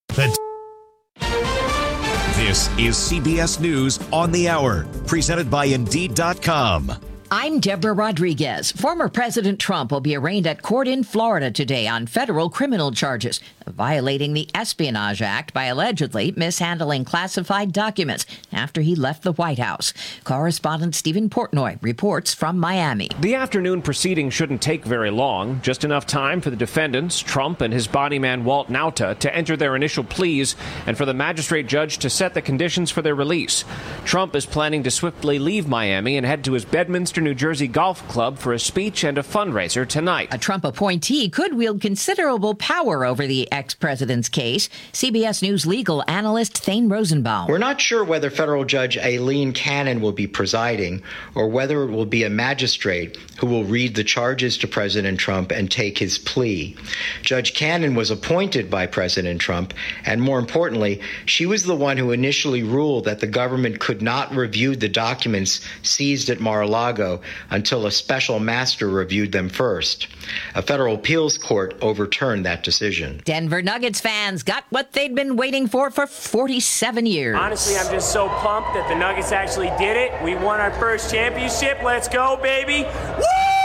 This is CBS News on the Hour, presented by Indeed.com. I'm Deborah Rodriguez. Former President Trump will be arraigned at court in Florida today on federal criminal charges, violating the Espionage Act by allegedly mishandling classified documents after he left the White House. Correspondent Stephen Portnoy reports from Miami. The afternoon proceeding shouldn't take very long, just enough time for the defendants, Trump and his body man Walt Nauta, to enter their initial pleas and for the magistrate judge to set the conditions for their release. Trump is planning to swiftly leave Miami and head to his Bedminster, New Jersey golf club for a speech and a fundraiser tonight. A Trump appointee could wield considerable power over the ex-president's case. CBS News legal analyst Thane Rosenbaum. We're not sure whether federal judge Aileen Cannon will be presiding or whether it will be a magistrate who will read the charges to President Trump and take his plea. Judge Cannon was appointed by President Trump, and more importantly, she was the one who initially ruled that the government could not review the documents seized at Mar-a-Lago until a special master reviewed them first. A federal appeals court overturned that decision. Denver Nuggets fans got what they'd been waiting for 47 years. Honestly, I'm just so pumped that the Nuggets actually did it. We won our first championship. Let's go, baby. Woo!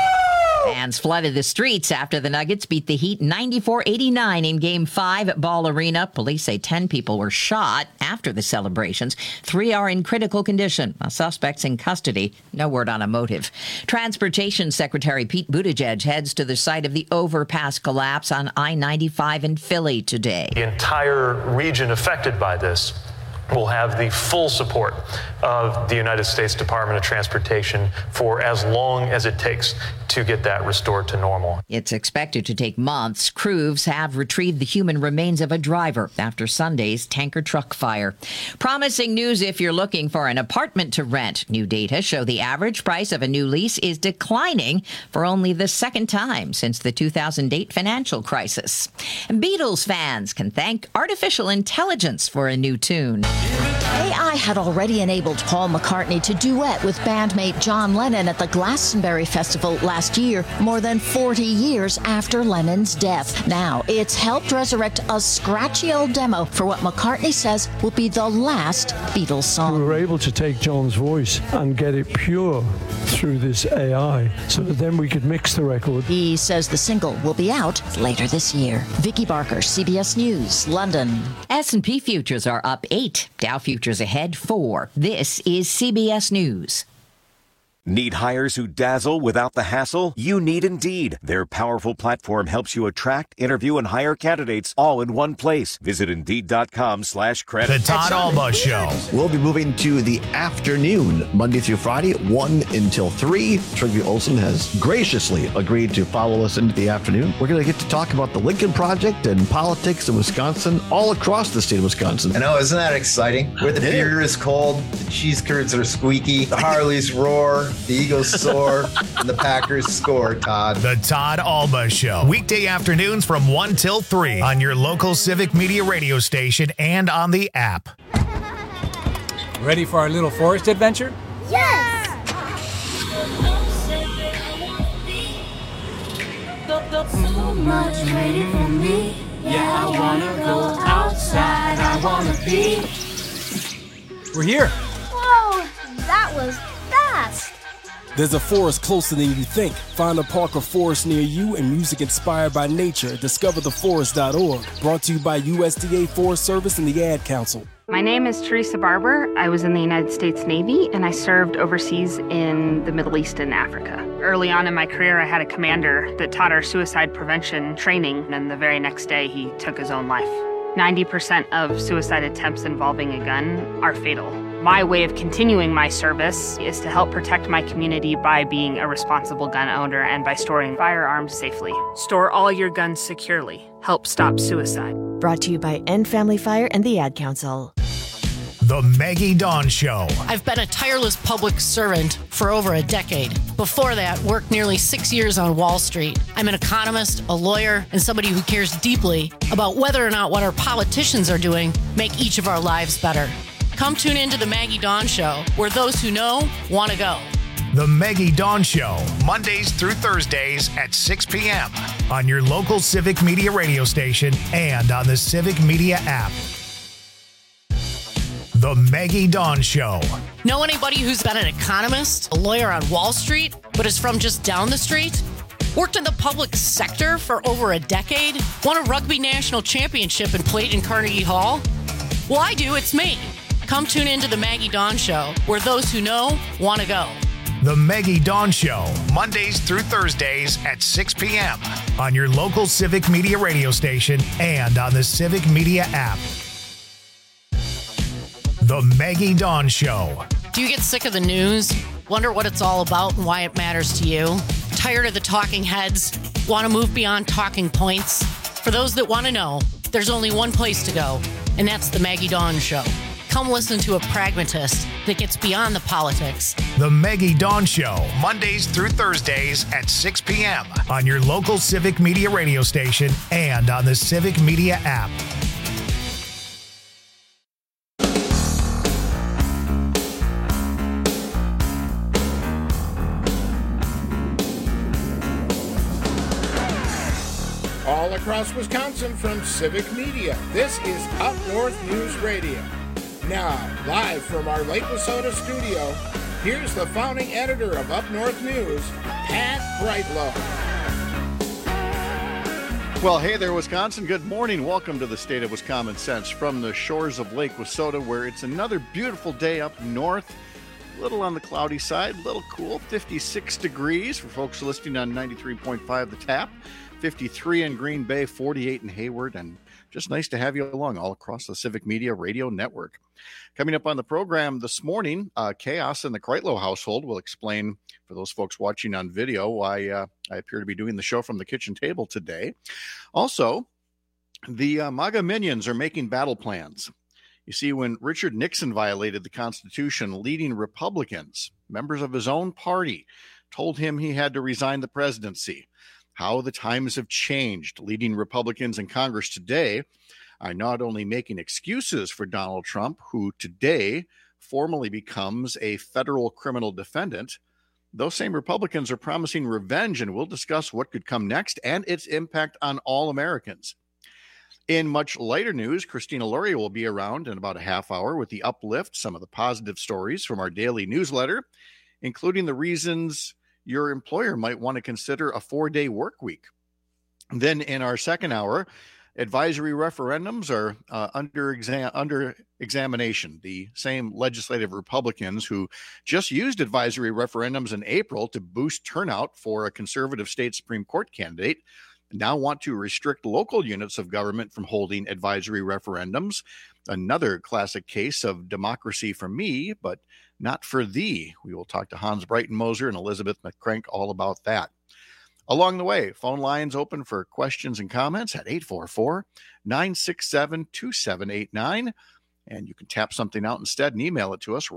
Fans flooded the streets after the Nuggets beat the Heat 94-89 in Game 5 at Ball Arena. Police say 10 people were shot after the celebrations. 3 are in critical condition. A suspect's in custody. No word on a motive. Transportation Secretary Pete Buttigieg heads to the site of the overpass collapse on I-95 in Philly today. The entire region affected by this will have the full support of the United States Department of Transportation for as long as it takes to get that restored to normal. It's expected to take months. Crews have retrieved the human remains of a driver after Sunday's tanker truck fire. Promising news if you're looking for an apartment to rent. New data show the average price of a new lease is declining for only the second time since the 2008 financial crisis. And Beatles fans can thank artificial intelligence for a new tune. AI had already enabled Paul McCartney to duet with bandmate John Lennon at the Glastonbury Festival last year, more than 40 years after Lennon's death. Now, it's helped resurrect a scratchy old demo for what McCartney says will be the last Beatles song. We were able to take John's voice and get it pure through this AI so that then we could mix the record. He says the single will be out later this year. Vicky Barker, CBS News, London. S&P futures are up 8. Dow futures ahead 4. This is CBS News. Need hires who dazzle without the hassle? You need Indeed. Their powerful platform helps you attract, interview, and hire candidates all in one place. Visit Indeed.com/credit. The Todd Alba Show. We'll be moving to the afternoon, Monday through Friday, 1 until 3. Trygve Olsen has graciously agreed to follow us into the afternoon. We're going to get to talk about the Lincoln Project and politics in Wisconsin, all across the state of Wisconsin. I know, isn't that exciting? Where the beer is cold, the cheese curds are squeaky, the Harleys roar, the Eagles soar, and the Packers score, Todd. The Todd Alba Show. Weekday afternoons from 1 till 3 on your local Civic Media radio station and on the app. Ready for our little forest adventure? Yes! So much waiting for me. Yeah, I wanna go outside. I wanna be. We're here. Whoa, that was fast. There's a forest closer than you think. Find a park or forest near you and music inspired by nature at discovertheforest.org. Brought to you by USDA Forest Service and the Ad Council. My name is Teresa Barber. I was in the United States Navy and I served overseas in the Middle East and Africa. Early on in my career, I had a commander that taught our suicide prevention training, and the very next day he took his own life. 90% of suicide attempts involving a gun are fatal. My way of continuing my service is to help protect my community by being a responsible gun owner and by storing firearms safely. Store all your guns securely. Help stop suicide. Brought to you by End Family Fire and the Ad Council. The Maggie Dawn Show. I've been a tireless public servant for over a decade. Before that, worked nearly 6 years on Wall Street. I'm an economist, a lawyer, and somebody who cares deeply about whether or not what our politicians are doing make each of our lives better. Come tune into the Maggie Dawn Show, where those who know want to go. The Maggie Dawn Show, Mondays through Thursdays at 6 p.m. on your local Civic Media radio station and on the Civic Media app. The Maggie Dawn Show. Know anybody who's been an economist, a lawyer on Wall Street, but is from just down the street? Worked in the public sector for over a decade? Won a rugby national championship and played in Carnegie Hall? Well, I do. It's me. Come tune into the Maggie Dawn Show, where those who know want to go. The Maggie Dawn Show, Mondays through Thursdays at 6 p.m. on your local Civic Media radio station and on the Civic Media app. The Maggie Dawn Show. Do you get sick of the news? Wonder what it's all about and why it matters to you? Tired of the talking heads? Want to move beyond talking points? For those that want to know, there's only one place to go, and that's the Maggie Dawn Show. Come listen to a pragmatist that gets beyond the politics. The Maggie Dawn Show, Mondays through Thursdays at 6 p.m. on your local Civic Media radio station and on the Civic Media app. All across Wisconsin from Civic Media, this is Up North News Radio. Now, live from our Lake Wissota studio, here's the founding editor of Up North News, Pat Brightlow. Well, hey there, Wisconsin. Good morning. Welcome to the State of Wisconsin Sense from the shores of Lake Wissota, where it's another beautiful day up north. A little on the cloudy side, a little cool, 56 degrees for folks listening on 93.5 The Tap, 53 in Green Bay, 48 in Hayward, and just nice to have you along all across the Civic Media Radio Network. Coming up on the program this morning, chaos in the Kreitlow household. Will explain for those folks watching on video why I appear to be doing the show from the kitchen table today. Also, the MAGA minions are making battle plans. You see, when Richard Nixon violated the Constitution, leading Republicans, members of his own party, told him he had to resign the presidency. How the times have changed. Leading Republicans in Congress today are not only making excuses for Donald Trump, who today formally becomes a federal criminal defendant, those same Republicans are promising revenge, and we'll discuss what could come next and its impact on all Americans. In much lighter news, Christina Lauria will be around in about a half hour with the Uplift, some of the positive stories from our daily newsletter, including the reasons your employer might want to consider a 4-day work week. Then in our second hour, advisory referendums are under examination. The same legislative Republicans who just used advisory referendums in April to boost turnout for a conservative state Supreme Court candidate now want to restrict local units of government from holding advisory referendums. Another classic case of democracy for me, but not for thee. We will talk to Hans Breitenmoser and Elizabeth McCrank all about that. Along the way, phone lines open for questions and comments at 844-967-2789. And you can tap something out instead and email it to us,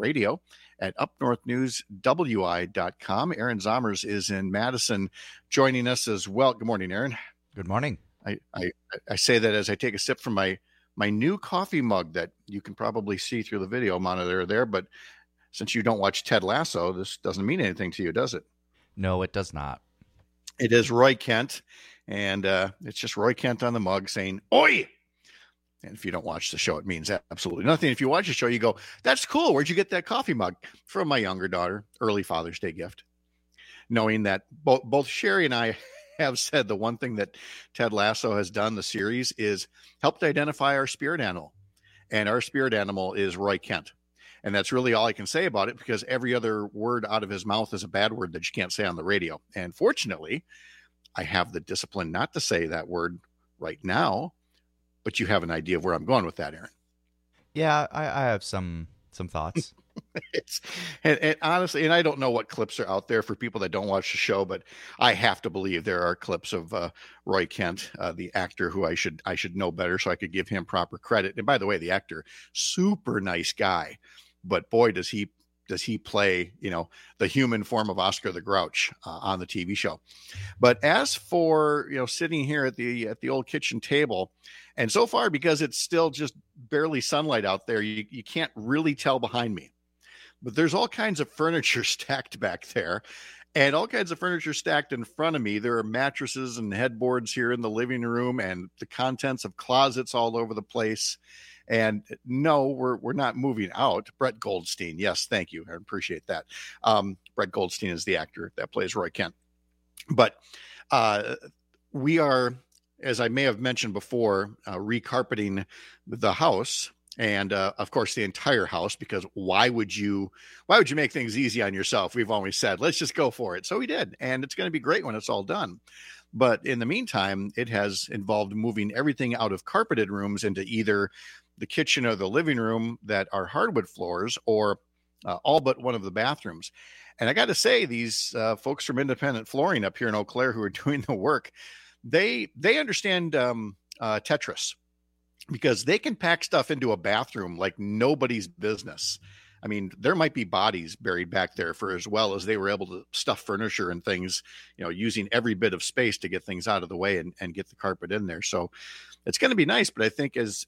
radio@upnorthnewswi.com. Aaron Zomers is in Madison joining us as well. Good morning, Aaron. Good morning. I say that as I take a sip from my new coffee mug that you can probably see through the video monitor there. But since you don't watch Ted Lasso, this doesn't mean anything to you, does it? No, it does not. It is Roy Kent, and it's just Roy Kent on the mug saying, "Oi!" And if you don't watch the show, it means absolutely nothing. If you watch the show, you go, "That's cool. Where'd you get that coffee mug?" From my younger daughter, early Father's Day gift. Knowing that both Sherry and I have said the one thing that Ted Lasso has done, the series, is helped identify our spirit animal. And our spirit animal is Roy Kent. And that's really all I can say about it, because every other word out of his mouth is a bad word that you can't say on the radio. And fortunately, I have the discipline not to say that word right now, but you have an idea of where I'm going with that, Aaron. Yeah, I have some thoughts. And honestly, and I don't know what clips are out there for people that don't watch the show, but I have to believe there are clips of Roy Kent, the actor, who I should know better so I could give him proper credit. And by the way, the actor, super nice guy, but boy, does he play, the human form of Oscar the Grouch on the TV show. But as for, sitting here at the old kitchen table, and so far, because it's still just barely sunlight out there, you can't really tell behind me. but there's all kinds of furniture stacked back there. And all kinds of furniture stacked in front of me. There are mattresses and headboards here in the living room and the contents of closets all over the place. And no, we're not moving out. Brett Goldstein. Yes, thank you. I appreciate that. Brett Goldstein is the actor that plays Roy Kent. But we are, as I may have mentioned before, recarpeting the house. And of course, the entire house, because why would you make things easy on yourself? We've always said, let's just go for it. So we did. And it's going to be great when it's all done. But in the meantime, it has involved moving everything out of carpeted rooms into either the kitchen or the living room that are hardwood floors, or all but one of the bathrooms. And I got to say, these folks from Independent Flooring up here in Eau Claire who are doing the work, they understand Tetris. Because they can pack stuff into a bathroom like nobody's business. I mean, there might be bodies buried back there for as well as they were able to stuff furniture and things, using every bit of space to get things out of the way and get the carpet in there. So it's going to be nice. But I think as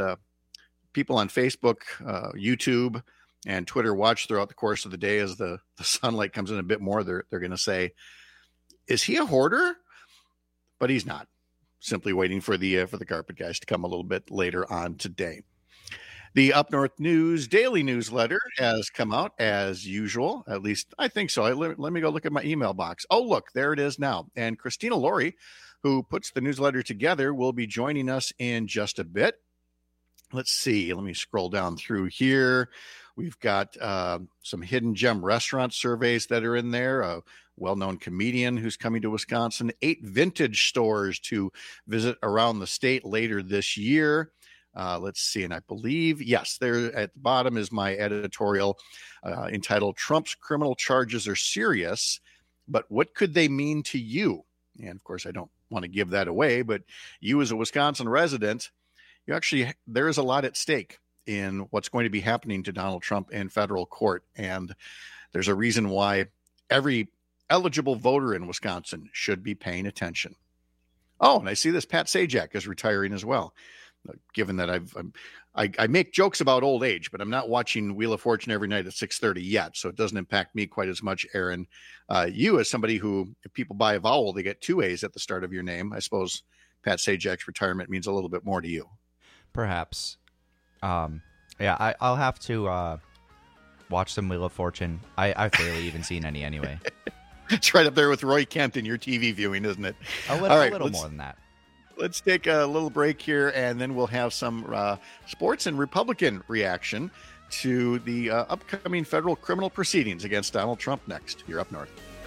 people on Facebook, YouTube, and Twitter watch throughout the course of the day, as the sunlight comes in a bit more, they're going to say, is he a hoarder? But he's not. Simply waiting for the carpet guys to come a little bit later on today. The Up North News daily newsletter has come out as usual. At least I think so. Let me go look at my email box. Oh, look, there it is now. And Christina Laurie, who puts the newsletter together, will be joining us in just a bit. Let's see. Let me scroll down through here. We've got some hidden gem restaurant surveys that are in there. A well-known comedian who's coming to Wisconsin. 8 vintage stores to visit around the state later this year. Let's see. And I believe, yes, there at the bottom is my editorial entitled Trump's Criminal Charges Are Serious, but what could they mean to you? And of course, I don't want to give that away, but you as a Wisconsin resident, there is a lot at stake in what's going to be happening to Donald Trump in federal court. And there's a reason why every eligible voter in Wisconsin should be paying attention. Oh, and I see this Pat Sajak is retiring as well. Given that I make jokes about old age, but I'm not watching Wheel of Fortune every night at 6:30 yet, so it doesn't impact me quite as much, Aaron. You, as somebody who, if people buy a vowel, they get 2 A's at the start of your name. I suppose Pat Sajak's retirement means a little bit more to you. Perhaps. Yeah, I'll have to watch some Wheel of Fortune. I've barely even seen any anyway. It's right up there with Roy Kent in your TV viewing, isn't it? A little more than that. Let's take a little break here, and then we'll have some sports and Republican reaction to the upcoming federal criminal proceedings against Donald Trump next. You're Up North.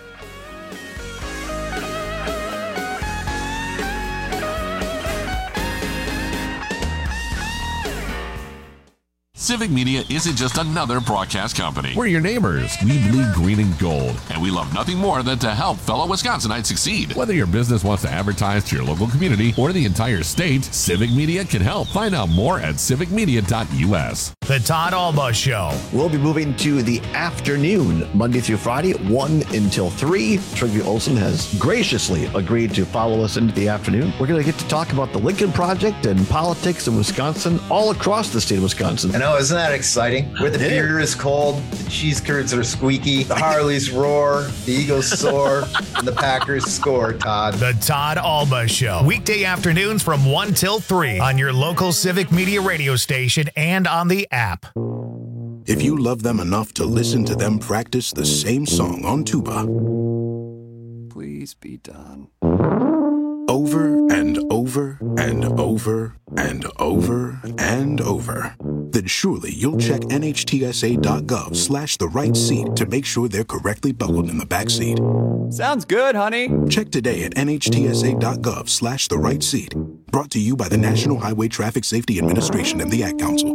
Civic Media isn't just another broadcast company. We're your neighbors. We bleed green and gold. And we love nothing more than to help fellow Wisconsinites succeed. Whether your business wants to advertise to your local community or the entire state, Civic Media can help. Find out more at civicmedia.us. The Todd Alba Show. We'll be moving to the afternoon, Monday through Friday, 1 until 3. Trygve Olsen has graciously agreed to follow us into the afternoon. We're going to get to talk about the Lincoln Project and politics in Wisconsin, all across the state of Wisconsin. I know, isn't that exciting? Where the beer is cold, the cheese curds are squeaky, the Harleys roar, the Eagles soar, and the Packers score, Todd. The Todd Alba Show. Weekday afternoons from 1 till 3 on your local Civic Media radio station and on the app. If you love them enough to listen to them practice the same song on tuba, please be done. Over and over and over and over and over, then surely you'll check NHTSA.gov/the right seat to make sure they're correctly buckled in the back seat. Sounds good, honey. Check today at NHTSA.gov/the right seat. Brought to you by the National Highway Traffic Safety Administration and the Ad Council.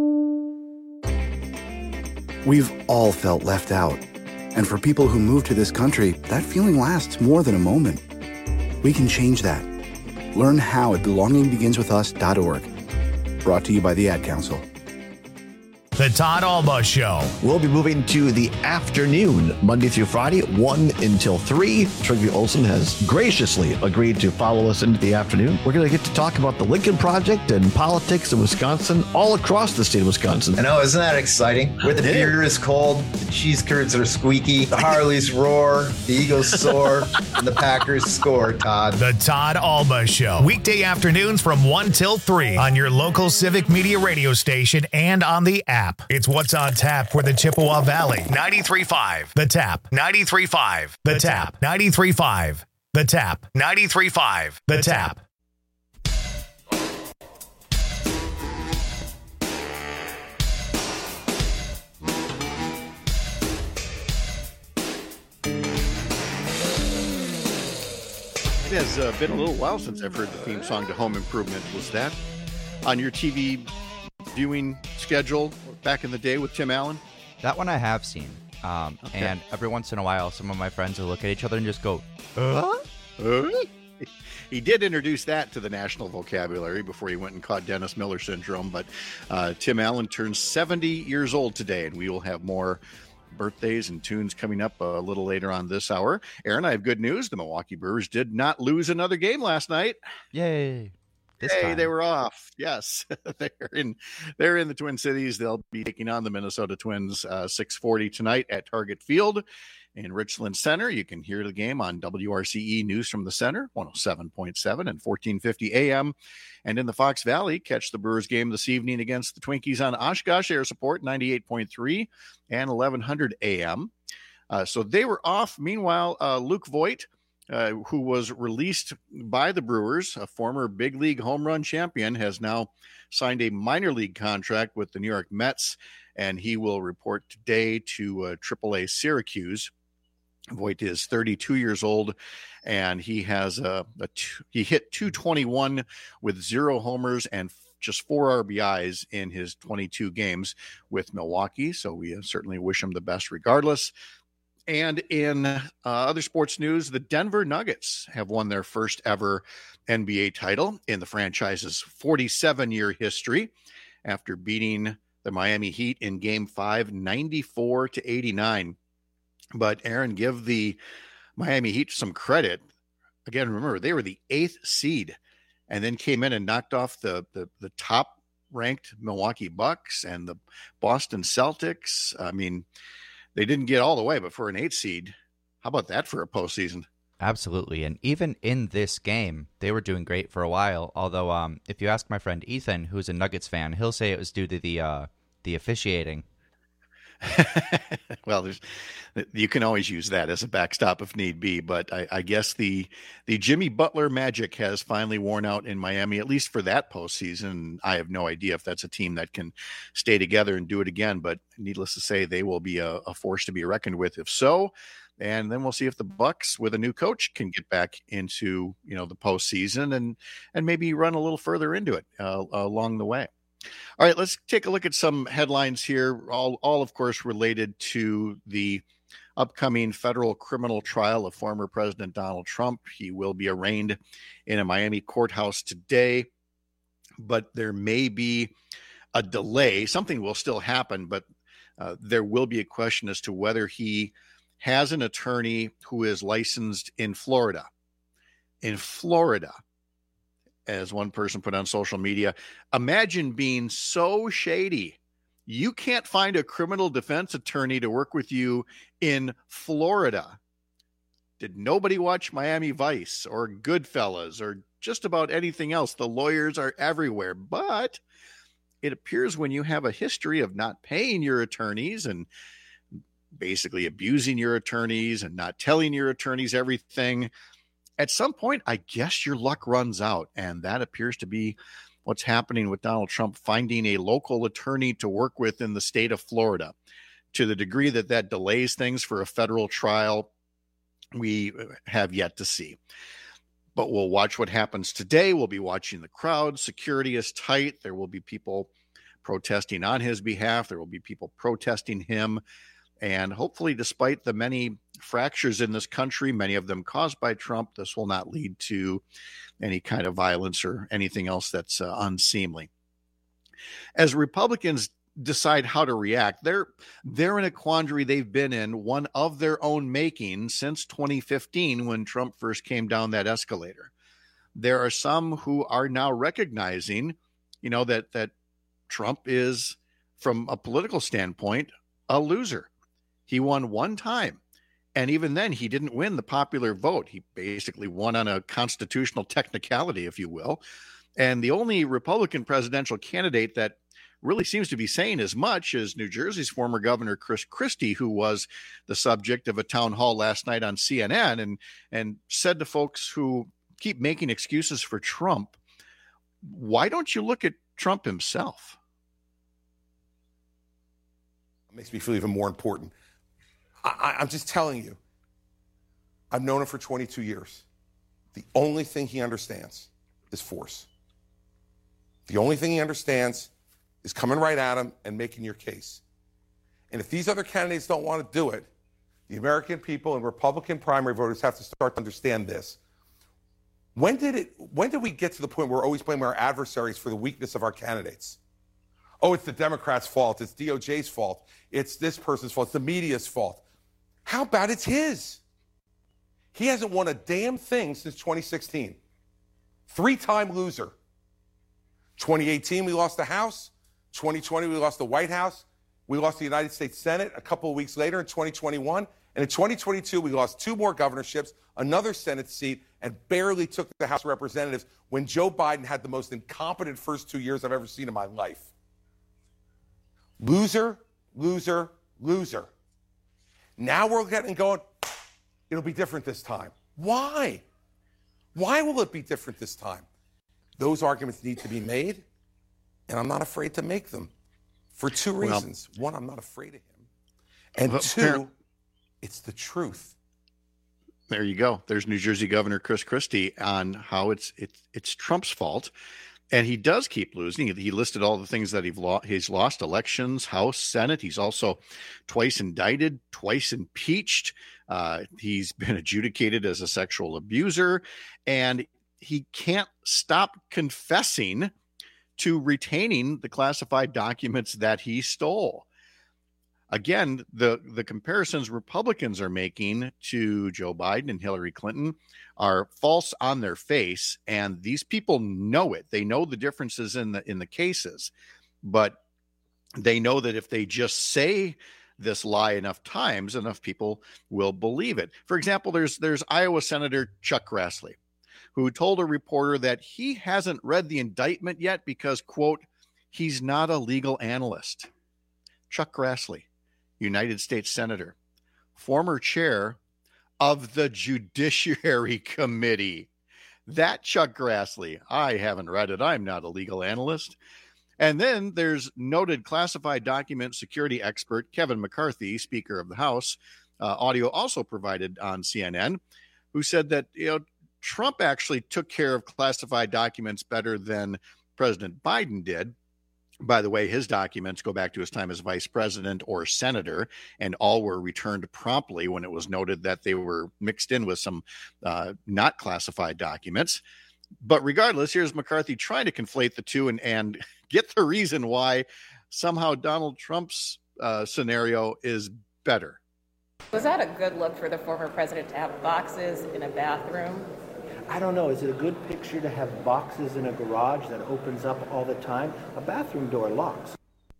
We've all felt left out. And for people who move to this country, that feeling lasts more than a moment. We can change that. Learn how at belongingbeginswithus.org. Brought to you by the Ad Council. The Todd Alba Show. We'll be moving to the afternoon, Monday through Friday, 1 until 3. Trygve Olsen has graciously agreed to follow us into the afternoon. We're going to get to talk about the Lincoln Project and politics in Wisconsin, all across the state of Wisconsin. I know, isn't that exciting? Where the beer is cold, the cheese curds are squeaky, the Harleys roar, the Eagles soar, and the Packers score, Todd. The Todd Alba Show. Weekday afternoons from 1 till 3 on your local Civic Media radio station and on the app. It's what's on tap for the Chippewa Valley. 93.5 The Tap. 93.5 The Tap. 93.5 The Tap. 93.5 The Tap. It has been a little while since I've heard the theme song to Home Improvement. Was that on your TV viewing schedule back in the day with Tim Allen? That one I have seen. And every once in a while, some of my friends will look at each other and just go, He did introduce that to the national vocabulary before he went and caught Dennis Miller syndrome. But Tim Allen turns 70 years old today, and we will have more birthdays and tunes coming up a little later on this hour. Aaron, I have good news. The Milwaukee Brewers did not lose another game last night. Yay. Hey, they were off. Yes, they're in the Twin Cities. They'll be taking on the Minnesota Twins 6:40 tonight at Target Field in Richland Center. You can hear the game on WRCE News from the Center, 107.7 and 1450 AM. And in the Fox Valley, catch the Brewers game this evening against the Twinkies on Oshkosh Air Support, 98.3 and 1100 AM. So they were off. Meanwhile, Luke Voigt, who was released by the Brewers, a former big league home run champion, has now signed a minor league contract with the New York Mets, and he will report today to AAA Syracuse. Voigt is 32 years old, and he has he hit 221 with 0 homers and just 4 RBIs in his 22 games with Milwaukee. So we certainly wish him the best regardless. And in other sports news, the Denver Nuggets have won their first ever NBA title in the franchise's 47-year history after beating the Miami Heat in Game 5, 94-89. But Aaron, give the Miami Heat some credit. Again, remember, they were the 8th seed and then came in and knocked off the top-ranked Milwaukee Bucks and the Boston Celtics. I mean, they didn't get all the way, but for an 8th seed, how about that for a postseason? Absolutely. And even in this game, they were doing great for a while. Although, if you ask my friend Ethan, who's a Nuggets fan, he'll say it was due to the officiating. Well, you can always use that as a backstop if need be, but I guess the Jimmy Butler magic has finally worn out in Miami, at least for that postseason. I have no idea if that's a team that can stay together and do it again, but needless to say, they will be a force to be reckoned with if so. And then we'll see if the Bucks with a new coach can get back into, the postseason and maybe run a little further into it along the way. All right, let's take a look at some headlines here, all of course, related to the upcoming federal criminal trial of former President Donald Trump. He will be arraigned in a Miami courthouse today, but there may be a delay. Something will still happen, but there will be a question as to whether he has an attorney who is licensed in Florida. In Florida. As one person put on social media, imagine being so shady you can't find a criminal defense attorney to work with you in Florida. Did nobody watch Miami Vice or Goodfellas or just about anything else? The lawyers are everywhere, but it appears when you have a history of not paying your attorneys and basically abusing your attorneys and not telling your attorneys everything, at some point, I guess your luck runs out, and that appears to be what's happening with Donald Trump finding a local attorney to work with in the state of Florida. To the degree that delays things for a federal trial, we have yet to see. But we'll watch what happens today. We'll be watching the crowd. Security is tight. There will be people protesting on his behalf. There will be people protesting him. And hopefully, despite the many fractures in this country, many of them caused by Trump, this will not lead to any kind of violence or anything else that's unseemly. As Republicans decide how to react. They're in a quandary they've been in, one of their own making, since 2015 when Trump first came down that escalator. There are some who are now recognizing, that Trump is, from a political standpoint, a loser. He won one time. And even then, he didn't win the popular vote. He basically won on a constitutional technicality, if you will. And the only Republican presidential candidate that really seems to be saying as much is New Jersey's former governor, Chris Christie, who was the subject of a town hall last night on CNN and said to folks who keep making excuses for Trump, why don't you look at Trump himself? It makes me feel even more important. I'm just telling you, I've known him for 22 years. The only thing he understands is force. The only thing he understands is coming right at him and making your case. And if these other candidates don't want to do it, the American people and Republican primary voters have to start to understand this. When did we get to the point where we're always blaming our adversaries for the weakness of our candidates? Oh, it's the Democrats' fault. It's DOJ's fault. It's this person's fault. It's the media's fault. How about it's his? He hasn't won a damn thing since 2016. Three-time loser. 2018, we lost the House. 2020, we lost the White House. We lost the United States Senate a couple of weeks later in 2021. And in 2022, we lost two more governorships, another Senate seat, and barely took the House of Representatives when Joe Biden had the most incompetent first 2 years I've ever seen in my life. Loser, loser, loser. Now we're getting going, it'll be different this time. Why? Why will it be different this time? Those arguments need to be made, and I'm not afraid to make them for two reasons. One, I'm not afraid of him. And two, it's the truth. There you go. There's New Jersey Governor Chris Christie on how it's Trump's fault. And he does keep losing. He listed all the things that he's lost: elections, House, Senate. He's also twice indicted, twice impeached. He's been adjudicated as a sexual abuser, and he can't stop confessing to retaining the classified documents that he stole. Again, the comparisons Republicans are making to Joe Biden and Hillary Clinton are false on their face, and these people know it. They know the differences in the cases, but they know that if they just say this lie enough times, enough people will believe it. For example, there's Iowa Senator Chuck Grassley, who told a reporter that he hasn't read the indictment yet because, quote, he's not a legal analyst. Chuck Grassley, United States Senator, former chair of the Judiciary Committee. That Chuck Grassley, I haven't read it. I'm not a legal analyst. And then there's noted classified document security expert Kevin McCarthy, Speaker of the House, audio also provided on CNN, who said that Trump actually took care of classified documents better than President Biden did. By the way, his documents go back to his time as vice president or senator, and all were returned promptly when it was noted that they were mixed in with some not classified documents. But regardless, here's McCarthy trying to conflate the two and get the reason why somehow Donald Trump's scenario is better. Was that a good look for the former president to have boxes in a bathroom? I don't know. Is it a good picture to have boxes in a garage that opens up all the time? A bathroom door locks.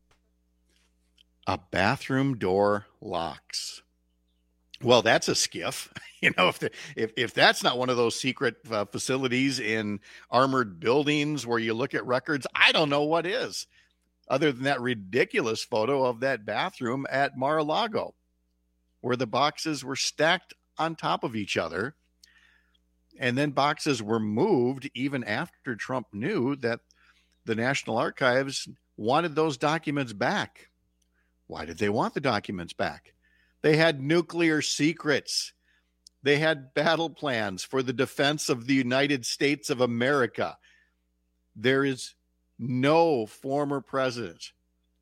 A bathroom door locks. Well, that's a skiff. If that's not one of those secret facilities in armored buildings where you look at records, I don't know what is. Other than that ridiculous photo of that bathroom at Mar-a-Lago, where the boxes were stacked on top of each other. And then boxes were moved even after Trump knew that the National Archives wanted those documents back. Why did they want the documents back? They had nuclear secrets. They had battle plans for the defense of the United States of America. There is no former president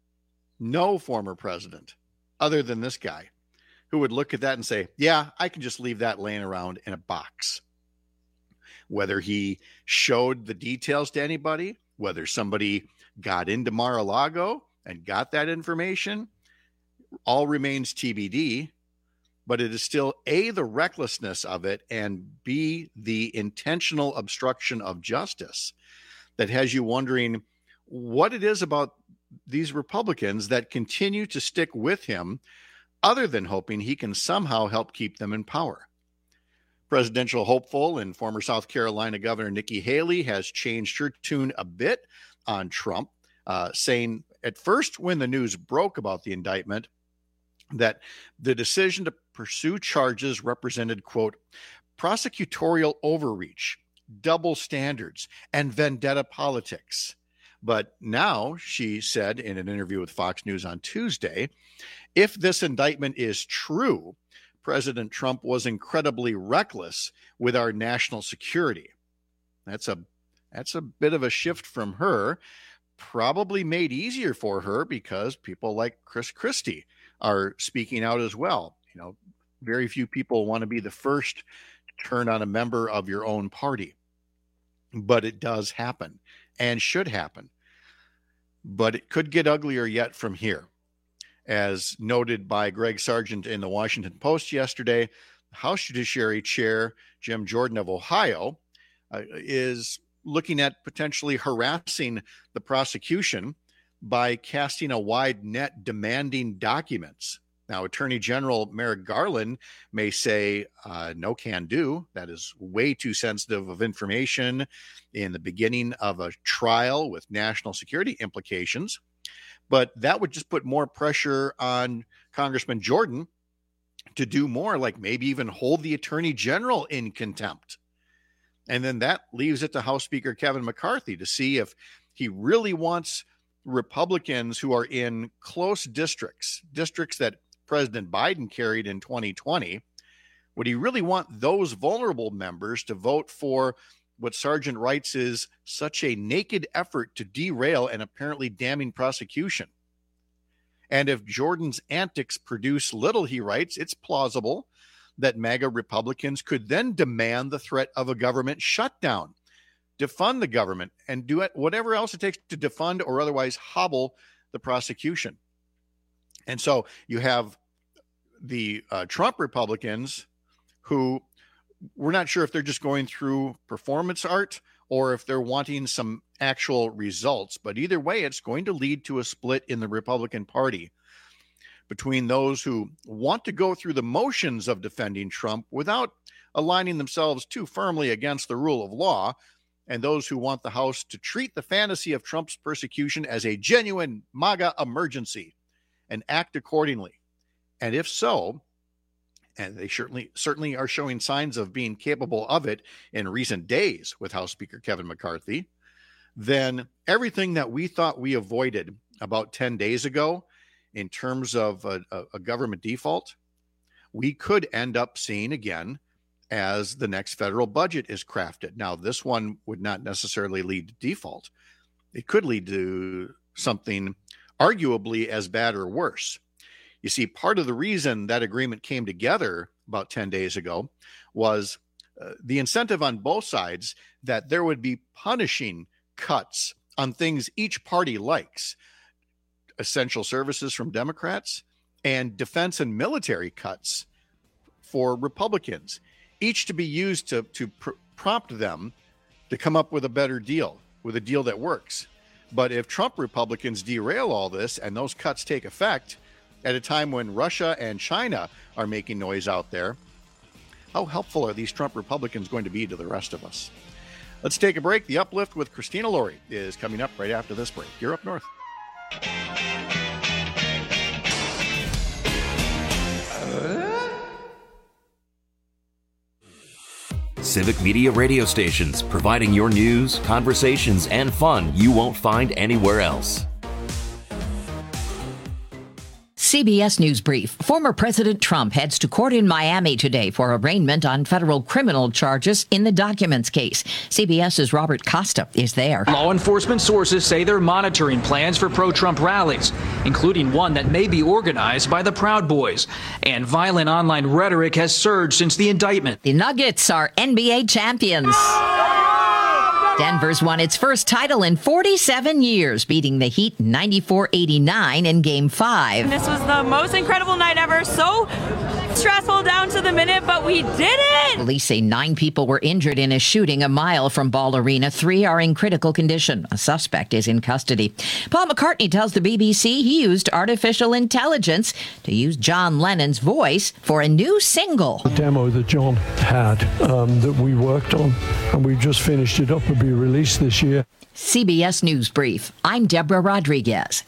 other than this guy who would look at that and say, yeah, I can just leave that laying around in a box. Whether he showed the details to anybody, whether somebody got into Mar-a-Lago and got that information all remains TBD, but it is still A, the recklessness of it, and B, the intentional obstruction of justice that has you wondering what it is about these Republicans that continue to stick with him other than hoping he can somehow help keep them in power. Presidential hopeful and former South Carolina Governor Nikki Haley has changed her tune a bit on Trump, saying at first when the news broke about the indictment that the decision to pursue charges represented, quote, prosecutorial overreach, double standards, and vendetta politics. But now, she said in an interview with Fox News on Tuesday, if this indictment is true, President Trump was incredibly reckless with our national security. That's a bit of a shift from her, probably made easier for her because people like Chris Christie are speaking out as well. You know, very few people want to be the first to turn on a member of your own party, but it does happen and should happen. But it could get uglier yet from here. As noted by Greg Sargent in the Washington Post yesterday, House Judiciary Chair Jim Jordan of Ohio is looking at potentially harassing the prosecution by casting a wide net demanding documents. Now, Attorney General Merrick Garland may say, no can do. That is way too sensitive of information in the beginning of a trial with national security implications. But that would just put more pressure on Congressman Jordan to do more, like maybe even hold the Attorney General in contempt. And then that leaves it to House Speaker Kevin McCarthy to see if he really wants Republicans who are in close districts that President Biden carried in 2020, would he really want those vulnerable members to vote for what Sargent writes is such a naked effort to derail an apparently damning prosecution? And if Jordan's antics produce little, he writes, it's plausible that MAGA Republicans could then demand the threat of a government shutdown, defund the government, and do it whatever else it takes to defund or otherwise hobble the prosecution. And so you have the Trump Republicans who we're not sure if they're just going through performance art or if they're wanting some actual results. But either way, it's going to lead to a split in the Republican Party between those who want to go through the motions of defending Trump without aligning themselves too firmly against the rule of law, and those who want the House to treat the fantasy of Trump's persecution as a genuine MAGA emergency and act accordingly. And if so, and they certainly are showing signs of being capable of it in recent days with House Speaker Kevin McCarthy, then everything that we thought we avoided about 10 days ago in terms of a government default, we could end up seeing again as the next federal budget is crafted. Now, this one would not necessarily lead to default. It could lead to something arguably as bad or worse. You see, part of the reason that agreement came together about 10 days ago was the incentive on both sides that there would be punishing cuts on things each party likes, essential services from Democrats and defense and military cuts for Republicans, each to be used to prompt them to come up with a better deal, with a deal that works. But if Trump Republicans derail all this and those cuts take effect at a time when Russia and China are making noise out there, how helpful are these Trump Republicans going to be to the rest of us? Let's take a break. The Uplift with Christina Laurie is coming up right after this break. You're up north. Civic Media radio stations, providing your news, conversations, and fun you won't find anywhere else. CBS News Brief. Former President Trump heads to court in Miami today for arraignment on federal criminal charges in the documents case. CBS's Robert Costa is there. Law enforcement sources say they're monitoring plans for pro-Trump rallies, including one that may be organized by the Proud Boys. And violent online rhetoric has surged since the indictment. The Nuggets are NBA champions. Denver's won its first title in 47 years, beating the Heat 94-89 in Game 5. And this was the most incredible night ever. So stressful down to the minute, but we did it! Police say 9 people were injured in a shooting a mile from Ball Arena. 3 are in critical condition. A suspect is in custody. Paul McCartney tells the BBC he used artificial intelligence to use John Lennon's voice for a new single. The demo that John had that we worked on, and we just finished it up, will be released this year. CBS News Brief. I'm Deborah Rodriguez.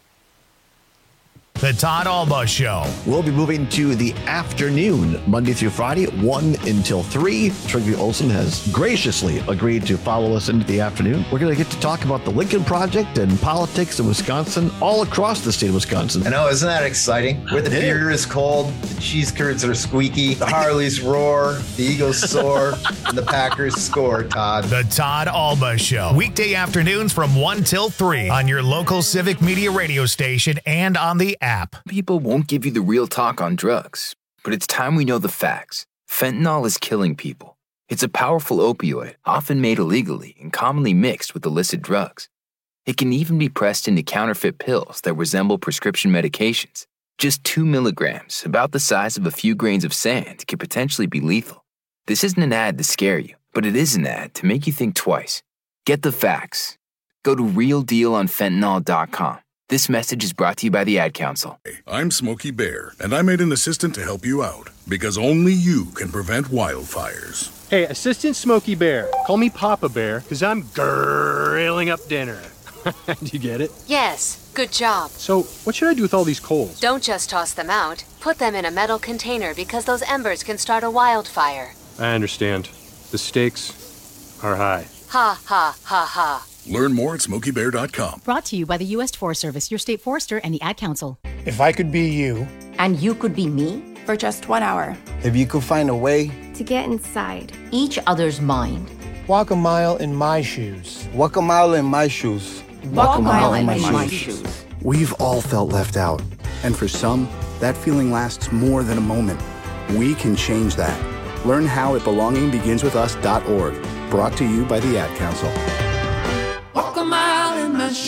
The Todd Alba Show. We'll be moving to the afternoon, Monday through Friday, 1 until 3. Trygve Olsen has graciously agreed to follow us into the afternoon. We're going to get to talk about the Lincoln Project and politics in Wisconsin, all across the state of Wisconsin. I know, isn't that exciting? Where the beer is cold, the cheese curds are squeaky, the Harleys roar, the Eagles soar, and the Packers score, Todd. The Todd Alba Show. Weekday afternoons from 1 till 3 on your local Civic Media radio station and on the app. People won't give you the real talk on drugs, but it's time we know the facts. Fentanyl is killing people. It's a powerful opioid, often made illegally and commonly mixed with illicit drugs. It can even be pressed into counterfeit pills that resemble prescription medications. Just 2 milligrams, about the size of a few grains of sand, could potentially be lethal. This isn't an ad to scare you, but it is an ad to make you think twice. Get the facts. Go to realdealonfentanyl.com. This message is brought to you by the Ad Council. I'm Smokey Bear, and I made an assistant to help you out, because only you can prevent wildfires. Hey, Assistant Smokey Bear, call me Papa Bear, because I'm grilling up dinner. Do you get it? Yes, good job. So, what should I do with all these coals? Don't just toss them out. Put them in a metal container because those embers can start a wildfire. I understand. The stakes are high. Ha, ha, ha, ha. Learn more at SmokeyBear.com. Brought to you by the U.S. Forest Service, your state forester, and the Ad Council. If I could be you. And you could be me for just 1 hour. If you could find a way. To get inside each other's mind. Walk a mile in my shoes. Walk a mile in my shoes. Walk a mile in my shoes. We've all felt left out. And for some, that feeling lasts more than a moment. We can change that. Learn how at belongingbeginswithus.org. Brought to you by the Ad Council. Walk a mile in my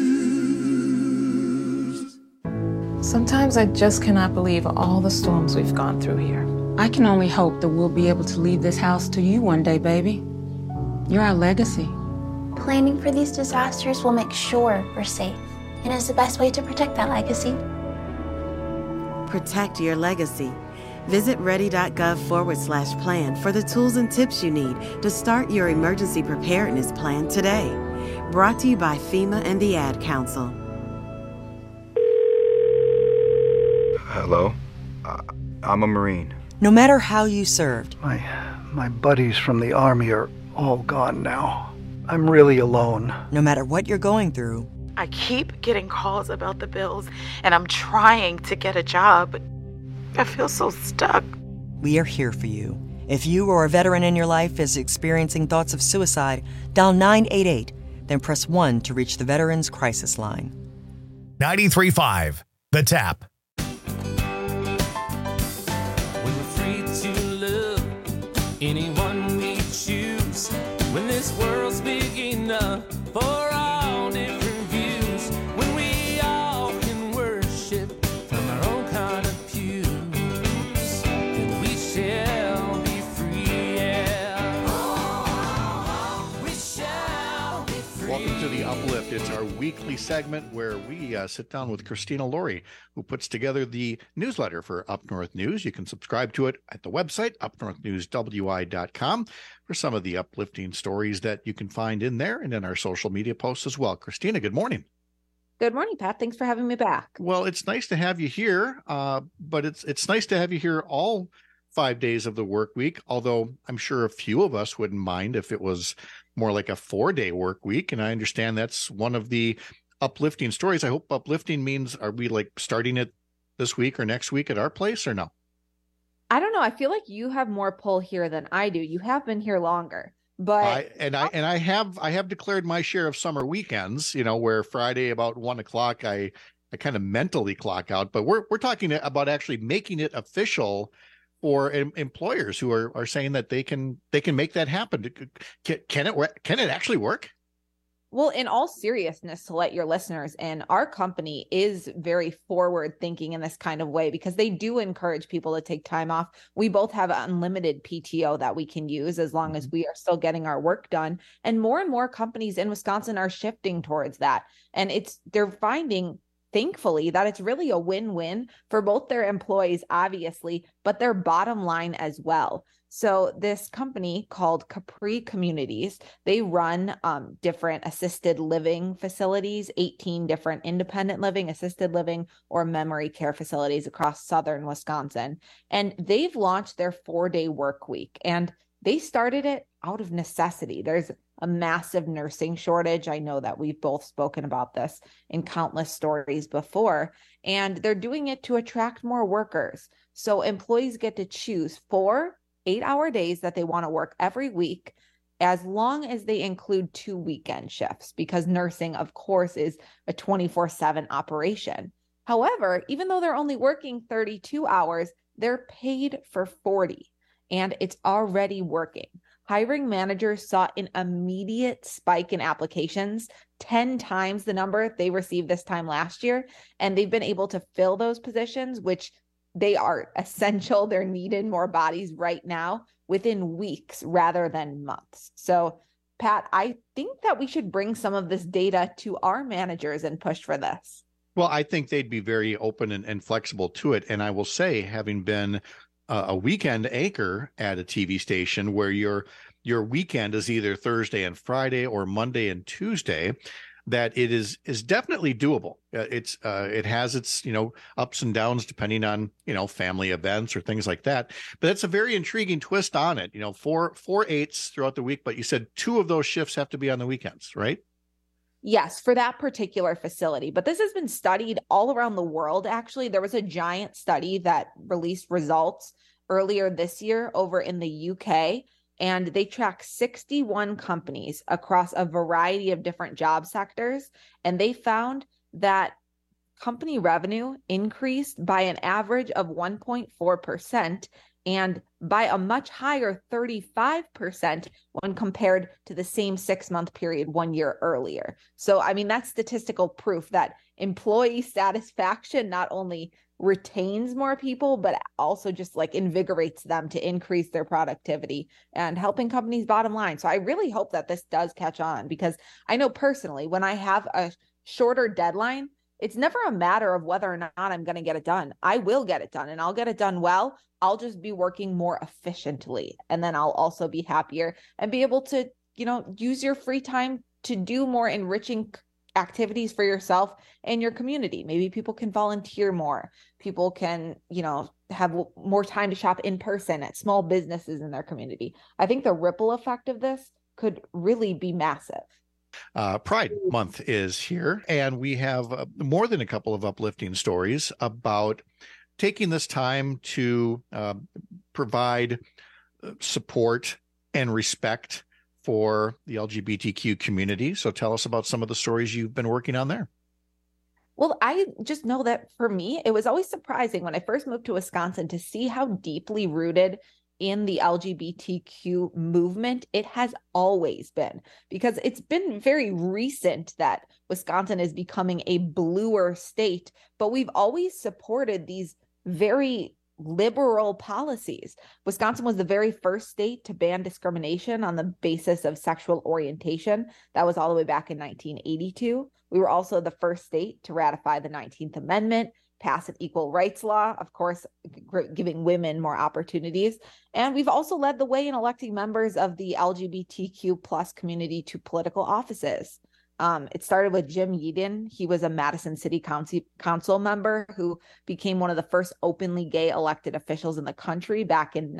shoes. Sometimes I just cannot believe all the storms we've gone through here. I can only hope that we'll be able to leave this house to you one day, baby. You're our legacy. Planning for these disasters will make sure we're safe, and is the best way to protect that legacy. Protect your legacy. Visit ready.gov/plan for the tools and tips you need to start your emergency preparedness plan today. Brought to you by FEMA and the Ad Council. Hello? I'm a Marine. No matter how you served. My buddies from the Army are all gone now. I'm really alone. No matter what you're going through. I keep getting calls about the bills, and I'm trying to get a job, but I feel so stuck. We are here for you. If you or a veteran in your life is experiencing thoughts of suicide, dial 988. Then press 1 to reach the Veterans Crisis Line. 93.5, The Tap. When we're free to love anyone we choose. When this world's big enough for all different views. When we all can worship from our own kind of pews. Then we shall be free, yeah. We shall be free. Welcome to The Uplift. It's our weekly segment where we sit down with Christina Laurie, who puts together the newsletter for Up North News. You can subscribe to it at the website, upnorthnewswi.com, for some of the uplifting stories that you can find in there and in our social media posts as well. Christina, good morning. Good morning, Pat. Thanks for having me back. Well, it's nice to have you here, but it's nice to have you here all 5 days of the work week, although I'm sure a few of us wouldn't mind if it was more like a 4-day work week. And I understand that's one of the uplifting stories. I hope uplifting means, are we like starting it this week or next week at our place or no? I don't know. I feel like you have more pull here than I do. You have been here longer, but I have declared my share of summer weekends, where Friday about 1 o'clock, I kind of mentally clock out, but we're talking about actually making it official for employers who are saying that they can make that happen. Can it actually work? Well, in all seriousness, to let your listeners in, our company is very forward thinking in this kind of way because they do encourage people to take time off. We both have unlimited PTO that we can use as long as we are still getting our work done. And more companies in Wisconsin are shifting towards that. And they're finding, thankfully, that it's really a win-win for both their employees, obviously, but their bottom line as well. So this company called Capri Communities, they run different assisted living facilities, 18 different independent living, assisted living, or memory care facilities across southern Wisconsin. And they've launched their 4-day work week, and they started it out of necessity. There's a massive nursing shortage. I know that we've both spoken about this in countless stories before, and they're doing it to attract more workers. So employees get to choose 4 8-hour days that they want to work every week, as long as they include 2 weekend shifts, because nursing, of course, is a 24/7 operation. However, even though they're only working 32 hours, they're paid for 40, and it's already working. Hiring managers saw an immediate spike in applications, 10 times the number they received this time last year, and they've been able to fill those positions, which they are essential. They're needed more bodies right now within weeks rather than months. So, Pat, I think that we should bring some of this data to our managers and push for this. Well, I think they'd be very open and flexible to it. And I will say, having been a weekend anchor at a TV station where your weekend is either Thursday and Friday or Monday and Tuesday, that it is definitely doable. It has its ups and downs depending on family events or things like that. But that's a very intriguing twist on it. 4 8s throughout the week, but you said 2 of those shifts have to be on the weekends, right? Yes, for that particular facility. But this has been studied all around the world. Actually, there was a giant study that released results earlier this year over in the UK. And they track 61 companies across a variety of different job sectors. And they found that company revenue increased by an average of 1.4% and by a much higher 35% when compared to the same 6-month period 1 year earlier. So, I mean, that's statistical proof that employee satisfaction not only retains more people, but also just like invigorates them to increase their productivity and helping companies' bottom line. So I really hope that this does catch on, because I know personally, when I have a shorter deadline, it's never a matter of whether or not I'm going to get it done. I will get it done, and I'll get it done well. I'll just be working more efficiently, and then I'll also be happier and be able to, use your free time to do more enriching activities for yourself and your community. Maybe people can volunteer more. People can, have more time to shop in person at small businesses in their community. I think the ripple effect of this could really be massive. Pride Month is here, and we have more than a couple of uplifting stories about taking this time to provide support and respect for the LGBTQ community. So tell us about some of the stories you've been working on there. Well, I just know that for me, it was always surprising when I first moved to Wisconsin to see how deeply rooted in the LGBTQ movement it has always been, because it's been very recent that Wisconsin is becoming a bluer state, but we've always supported these very liberal policies. Wisconsin was the very first state to ban discrimination on the basis of sexual orientation. That was all the way back in 1982. We were also the first state to ratify the 19th Amendment, pass an equal rights law, of course, giving women more opportunities. And we've also led the way in electing members of the LGBTQ plus community to political offices. It started with Jim Yeadon. He was a Madison City Council member who became one of the first openly gay elected officials in the country back in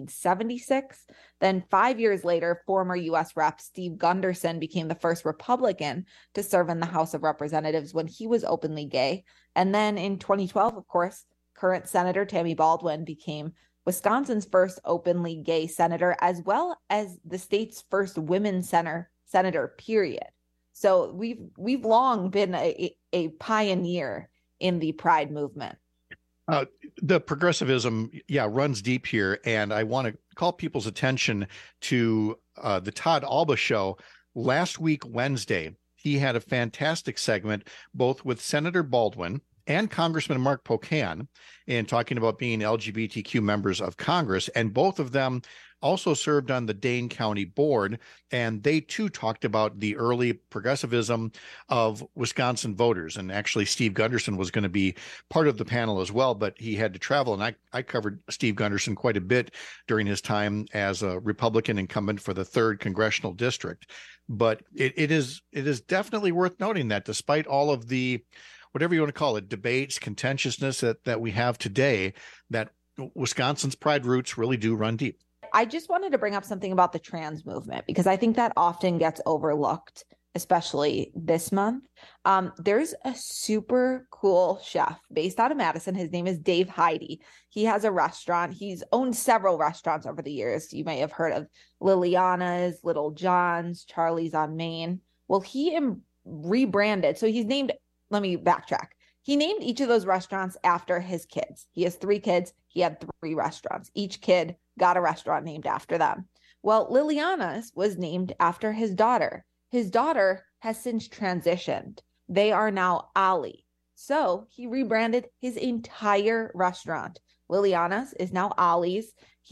1976. Then 5 years later, former U.S. Rep. Steve Gunderson became the first Republican to serve in the House of Representatives when he was openly gay. And then in 2012, of course, current Senator Tammy Baldwin became Wisconsin's first openly gay senator, as well as the state's first women's senator, period. So we've long been a pioneer in the Pride movement. The progressivism, runs deep here. And I want to call people's attention to the Todd Alba show last week, Wednesday. He had a fantastic segment, both with Senator Baldwin and Congressman Mark Pocan, in talking about being LGBTQ members of Congress. And both of them also served on the Dane County Board. And they too talked about the early progressivism of Wisconsin voters. And actually, Steve Gunderson was going to be part of the panel as well, but he had to travel. And I covered Steve Gunderson quite a bit during his time as a Republican incumbent for the 3rd Congressional District. But it is definitely worth noting that despite all of the, whatever you want to call it, debates, contentiousness that we have today, that Wisconsin's pride roots really do run deep. I just wanted to bring up something about the trans movement, because I think that often gets overlooked, especially this month. There's a super cool chef based out of Madison. His name is Dave Heidi. He has a restaurant. He's owned several restaurants over the years. You may have heard of Liliana's, Little John's, Charlie's on Main. Well, he rebranded. So he's named, let me backtrack. He named each of those restaurants after his kids. He has 3 kids. He had 3 restaurants. Each kid got a restaurant named after them. Well, Liliana's was named after his daughter. His daughter has since transitioned. They are now Ali. So he rebranded his entire restaurant. Liliana's is now Ali's.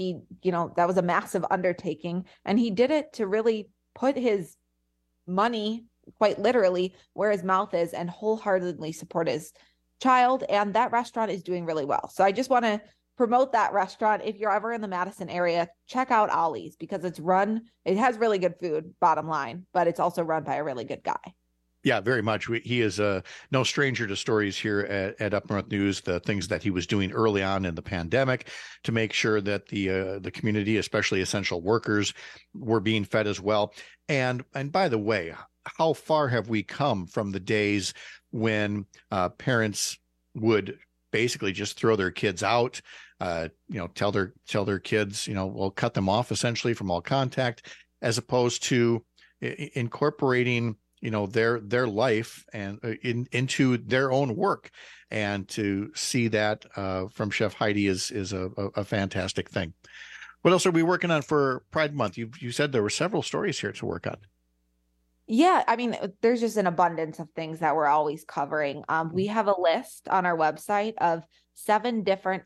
That was a massive undertaking. And he did it to really put his money, quite literally, where his mouth is, and wholeheartedly support his child. And that restaurant is doing really well. So I just want to promote that restaurant. If you're ever in the Madison area, check out Ollie's, because it has really good food, bottom line, but it's also run by a really good guy. Yeah, very much. He is no stranger to stories here at Up North News, the things that he was doing early on in the pandemic to make sure that the community, especially essential workers, were being fed as well. And by the way, how far have we come from the days when parents would basically just throw their kids out, tell their kids, we'll cut them off essentially from all contact, as opposed to incorporating, their life and into their own work. And to see that from Chef Heidi is a fantastic thing. What else are we working on for Pride Month? You said there were several stories here to work on. Yeah, I mean, there's just an abundance of things that we're always covering. We have a list on our website of 7 different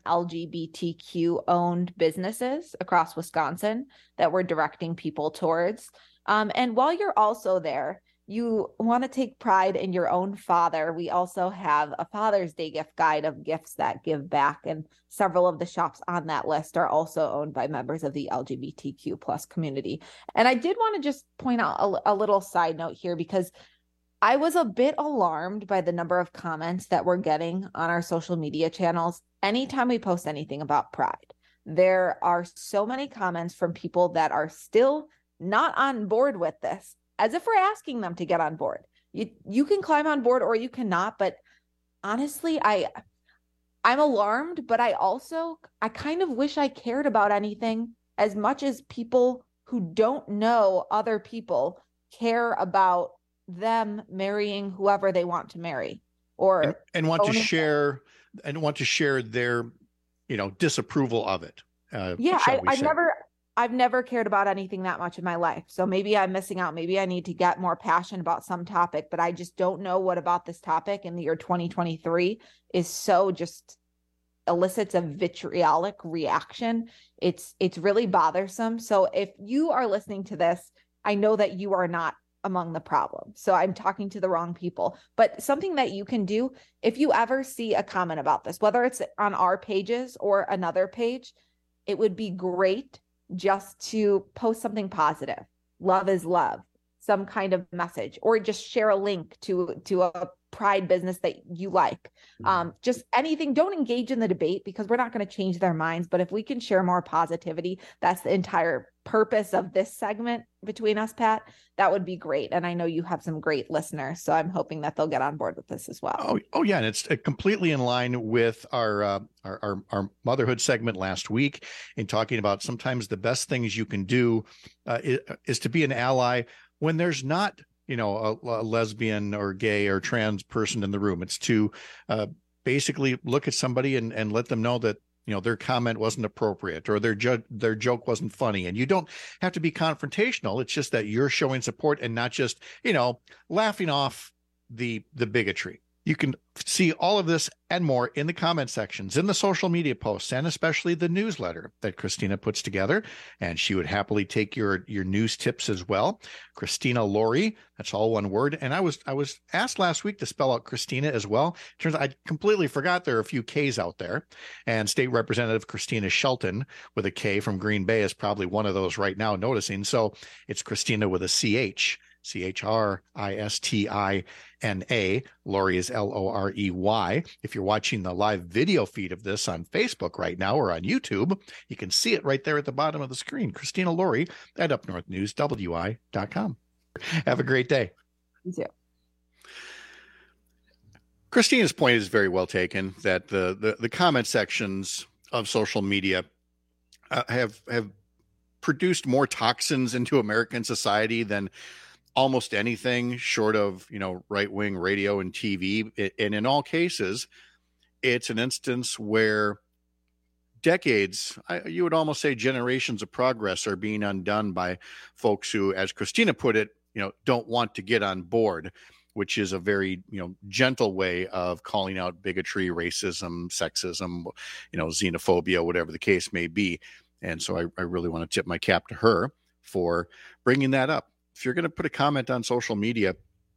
LGBTQ owned businesses across Wisconsin that we're directing people towards. And while you're also there, you want to take pride in your own father. We also have a Father's Day gift guide of gifts that give back. And several of the shops on that list are also owned by members of the LGBTQ plus community. And I did want to just point out a little side note here, because I was a bit alarmed by the number of comments that we're getting on our social media channels anytime we post anything about Pride. There are so many comments from people that are still not on board with this, as if we're asking them to get on board. You can climb on board or you cannot, but honestly, I'm alarmed, but I kind of wish I cared about anything as much as people who don't know other people care about them marrying whoever they want to marry, or and want to share their disapproval of it. I've never cared about anything that much in my life. So maybe I'm missing out. Maybe I need to get more passionate about some topic, but I just don't know what about this topic in the year 2023 is so just elicits a vitriolic reaction. It's really bothersome. So if you are listening to this, I know that you are not among the problem. So I'm talking to the wrong people, but something that you can do, if you ever see a comment about this, whether it's on our pages or another page, it would be great just to post something positive. Love is love, some kind of message, or just share a link to a Pride business that you like. Just anything. Don't engage in the debate, because we're not going to change their minds. But if we can share more positivity, that's the entire purpose of this segment between us, Pat. That would be great. And I know you have some great listeners, so I'm hoping that they'll get on board with this as well. Oh yeah, and it's completely in line with our motherhood segment last week in talking about sometimes the best things you can do is to be an ally when there's not a lesbian or gay or trans person in the room. It's to basically look at somebody and let them know that, you know, their comment wasn't appropriate or their joke wasn't funny. And you don't have to be confrontational. It's just that you're showing support and not just, you know, laughing off the bigotry. You can see all of this and more in the comment sections, in the social media posts, and especially the newsletter that Christina puts together. And she would happily take your news tips as well. Christina Laurie, that's all one word. And I was asked last week to spell out Christina as well. Turns out I completely forgot there are a few K's out there. And State Representative Christina Shelton with a K from Green Bay is probably one of those right now noticing. So it's Christina with a CH. Christina. Lori is Lorey. If you're watching the live video feed of this on Facebook right now or on YouTube, you can see it right there at the bottom of the screen. Christina Laurie at UpNorthNewsWI.com. Have a great day. You too. Christina's point is very well taken, that the comment sections of social media have produced more toxins into American society than almost anything short of, you know, right-wing radio and TV. And in all cases, it's an instance where decades, you would almost say generations of progress are being undone by folks who, as Christina put it, you know, don't want to get on board, which is a very, you know, gentle way of calling out bigotry, racism, sexism, you know, xenophobia, whatever the case may be. And so I really want to tip my cap to her for bringing that up. If you're going to put a comment on social media,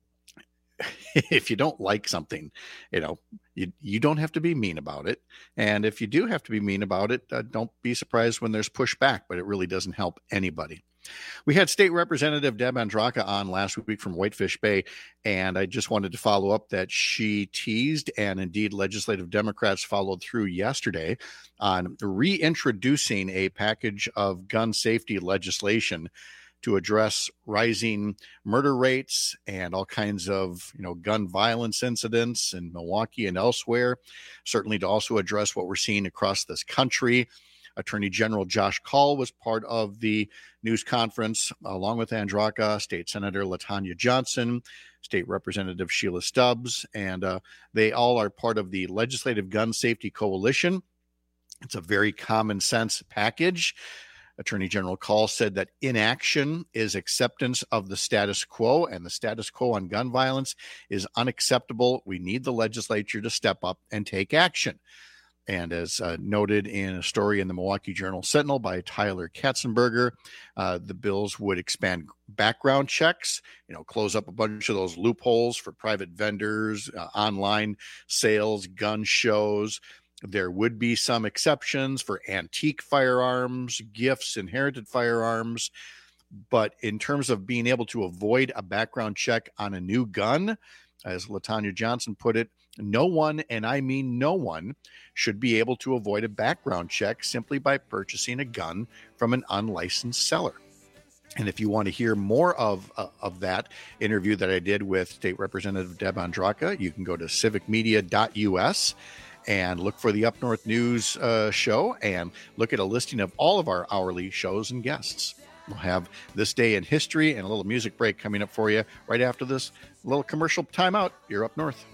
if you don't like something, you know, you don't have to be mean about it. And if you do have to be mean about it, don't be surprised when there's pushback, but it really doesn't help anybody. We had State Representative Deb Andraca on last week from Whitefish Bay, and I just wanted to follow up that she teased, and indeed legislative Democrats followed through yesterday on reintroducing a package of gun safety legislation to address rising murder rates and all kinds of, you know, gun violence incidents in Milwaukee and elsewhere. Certainly to also address what we're seeing across this country. Attorney General Josh Kaul was part of the news conference, along with Andraca, State Senator LaTanya Johnson, State Representative Sheila Stubbs, and they all are part of the Legislative Gun Safety Coalition. It's a very common sense package. Attorney General Kaul said that inaction is acceptance of the status quo, and the status quo on gun violence is unacceptable. We need the legislature to step up and take action. And as noted in a story in the Milwaukee Journal Sentinel by Tyler Katzenberger, the bills would expand background checks, you know, close up a bunch of those loopholes for private vendors, online sales, gun shows. There would be some exceptions for antique firearms, gifts, inherited firearms. But in terms of being able to avoid a background check on a new gun, as LaTanya Johnson put it, no one, and I mean no one, should be able to avoid a background check simply by purchasing a gun from an unlicensed seller. And if you want to hear more of that interview that I did with State Representative Deb Andraca, you can go to civicmedia.us and look for the Up North News show and look at a listing of all of our hourly shows and guests. We'll have This Day in History and a little music break coming up for you right after this little commercial timeout. You're Up North.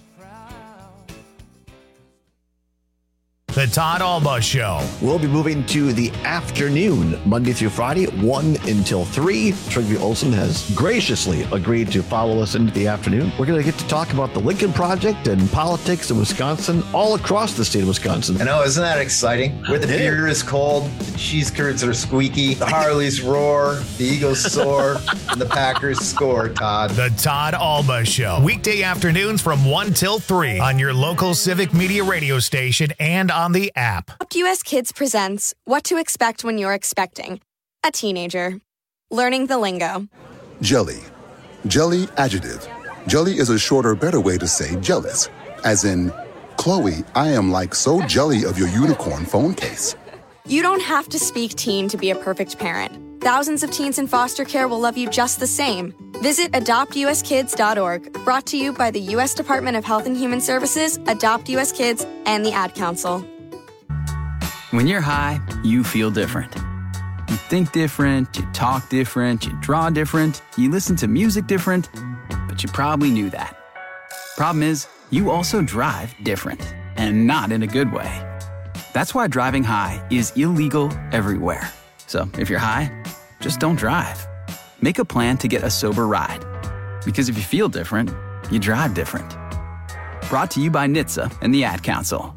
The Todd Alba Show. We'll be moving to the afternoon, Monday through Friday, 1 until 3. Trygve Olsen has graciously agreed to follow us into the afternoon. We're going to get to talk about the Lincoln Project and politics in Wisconsin, all across the state of Wisconsin. I know, isn't that exciting? Where the beer is cold, the cheese curds are squeaky, the Harleys roar, the Eagles soar, and the Packers score, Todd. The Todd Alba Show. Weekday afternoons from 1 till 3 on your local Civic Media radio station and on the app. Adopt US Kids presents What to Expect When You're Expecting a Teenager. Learning the lingo. Jelly. Jelly adjective. Jelly is a shorter, better way to say jealous. As in, Chloe, I am like so jelly of your unicorn phone case. You don't have to speak teen to be a perfect parent. Thousands of teens in foster care will love you just the same. Visit adoptuskids.org, brought to you by the U.S. Department of Health and Human Services, Adopt U.S. Kids, and the Ad Council. When you're high, you feel different. You think different, you talk different, you draw different, you listen to music different, but you probably knew that. Problem is, you also drive different, and not in a good way. That's why driving high is illegal everywhere. So if you're high, just don't drive. Make a plan to get a sober ride. Because if you feel different, you drive different. Brought to you by NHTSA and the Ad Council.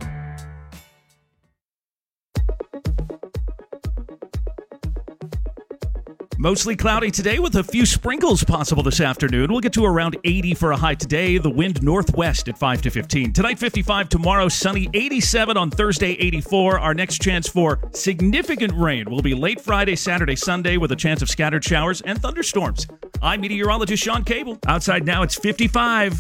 Mostly cloudy today with a few sprinkles possible this afternoon. We'll get to around 80 for a high today. The wind northwest at 5 to 15. Tonight, 55. Tomorrow, sunny. 87 on Thursday, 84. Our next chance for significant rain will be late Friday, Saturday, Sunday with a chance of scattered showers and thunderstorms. I'm meteorologist Sean Cable. Outside now, it's 55.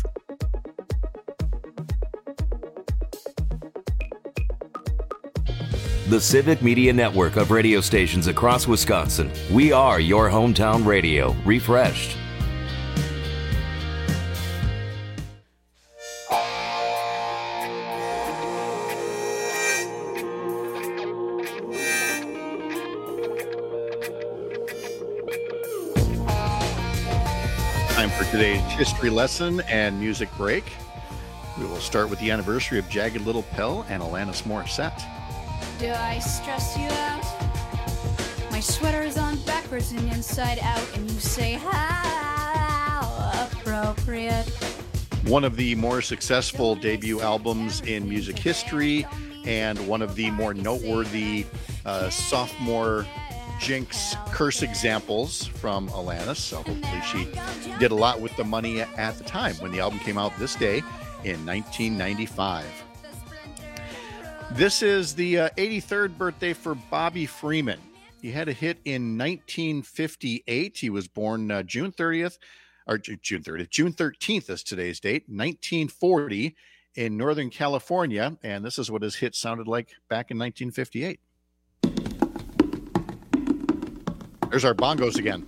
The Civic Media Network of radio stations across Wisconsin. We are your hometown radio, refreshed. Time for today's history lesson and music break. We will start with the anniversary of Jagged Little Pill and Alanis Morissette. Do I stress you out? My sweater is on backwards and inside out, and you say, how appropriate. One of the more successful debut albums in music history, and one of the more noteworthy sophomore jinx curse examples from Alanis. So hopefully she did a lot with the money at the time when the album came out this day in 1995. This is the 83rd birthday for Bobby Freeman. He had a hit in 1958. He was born June 13th is today's date, 1940 in Northern California. And this is what his hit sounded like back in 1958. There's our bongos again.